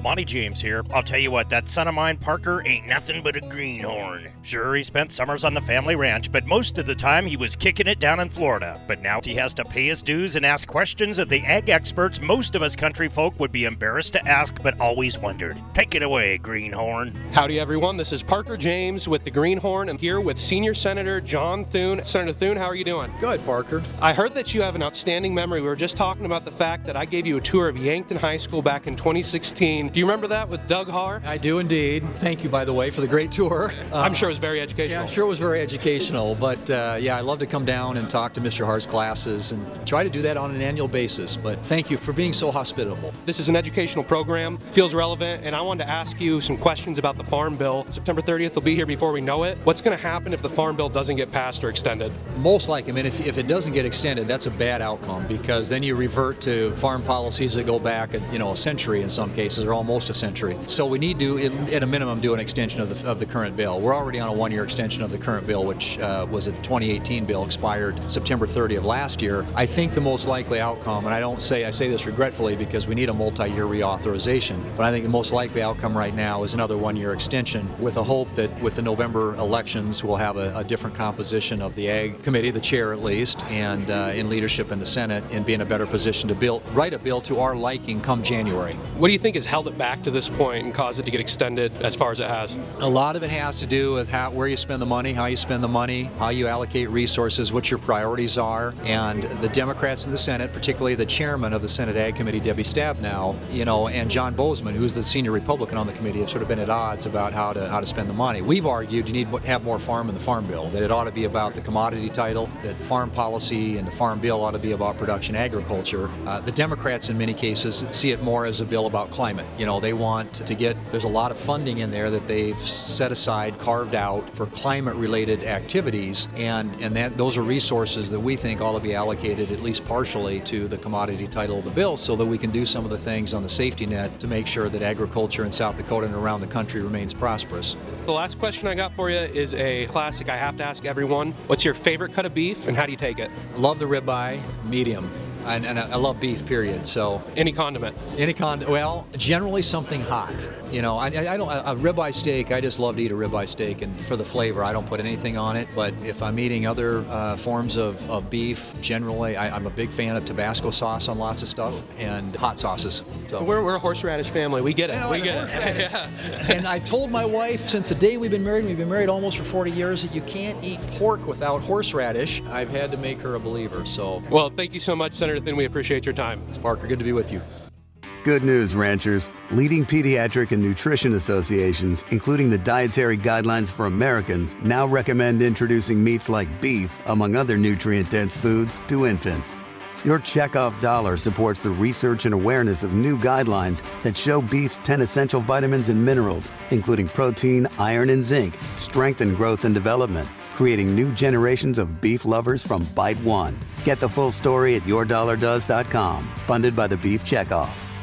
Monty James here. I'll tell you what, that son of mine, Parker, ain't nothing but a greenhorn. Sure, he spent summers on the family ranch, but most of the time he was kicking it down in Florida. But now he has to pay his dues and ask questions of the ag experts most of us country folk would be embarrassed to ask but always wondered. Take it away, greenhorn. Howdy, everyone. This is Parker James with the Greenhorn. I'm here with Senior Senator John Thune. Senator Thune, how are you doing? Good, Parker. I heard that you have an outstanding memory. We were just talking about the fact that I gave you a tour of Yankton High School back in 2016. Do you remember that with Doug Haar? I do indeed. Thank you, by the way, for the great tour. I'm sure it was very educational. Yeah, I'm sure it was very educational, but I love to come down and talk to Mr. Haar's classes and try to do that on an annual basis, but thank you for being so hospitable. This is an educational program, feels relevant, and I wanted to ask you some questions about the Farm Bill. September 30th will be here before we know it. What's going to happen if the Farm Bill doesn't get passed or extended? Most likely, I mean, if it doesn't get extended, that's a bad outcome because then you revert to farm policies that go back, a century in some cases, or almost a century. So we need to, at a minimum, do an extension of the current bill. We're already on a one-year extension of the current bill, which was a 2018 bill, expired September 30 of last year. I think the most likely outcome, and I say this regretfully because we need a multi-year reauthorization, but I think the most likely outcome right now is another one-year extension with a hope that with the November elections we'll have a different composition of the Ag Committee, the chair at least, and in leadership in the Senate, and be in a better position to write a bill to our liking come January. What do you think has held it back to this point and caused it to get extended as far as it has? A lot of it has to do with where you spend the money, how you spend the money, how you allocate resources, what your priorities are, and the Democrats in the Senate, particularly the chairman of the Senate Ag Committee, Debbie Stabenow, and John Bozeman, who's the senior Republican on the committee, have sort of been at odds about how to spend the money. We've argued you need to have more farm in the Farm Bill, that it ought to be about the commodity title, that farm policy and the Farm Bill ought to be about production agriculture. The Democrats in many cases see it more as a bill about climate. They want to there's a lot of funding in there that they've set aside, carved out for climate-related activities, and those are resources that we think ought to be allocated at least partially to the commodity title of the bill so that we can do some of the things on the safety net to make sure that agriculture in South Dakota and around the country remains prosperous. The last question I got for you is a classic I have to ask everyone. What's your favorite cut of beef and how do you take it? I love the ribeye, medium. And I love beef, period. So any condiment? Well, generally something hot. I don't a ribeye steak. I just love to eat a ribeye steak, and for the flavor, I don't put anything on it. But if I'm eating other forms of beef, generally, I'm a big fan of Tabasco sauce on lots of stuff and hot sauces. So we're a horseradish family. We get it. We get it. Yeah. And I told my wife since the day we've been married almost for 40 years, that you can't eat pork without horseradish. I've had to make her a believer. So well, thank you so much, Senator Thune. We appreciate your time. It's Parker. Good to be with you. Good news, ranchers. Leading pediatric and nutrition associations, including the Dietary Guidelines for Americans, now recommend introducing meats like beef, among other nutrient-dense foods, to infants. Your checkoff dollar supports the research and awareness of new guidelines that show beef's 10 essential vitamins and minerals, including protein, iron, and zinc, strengthen growth and development, creating new generations of beef lovers from Bite One. Get the full story at yourdollardoes.com, funded by the Beef Checkoff.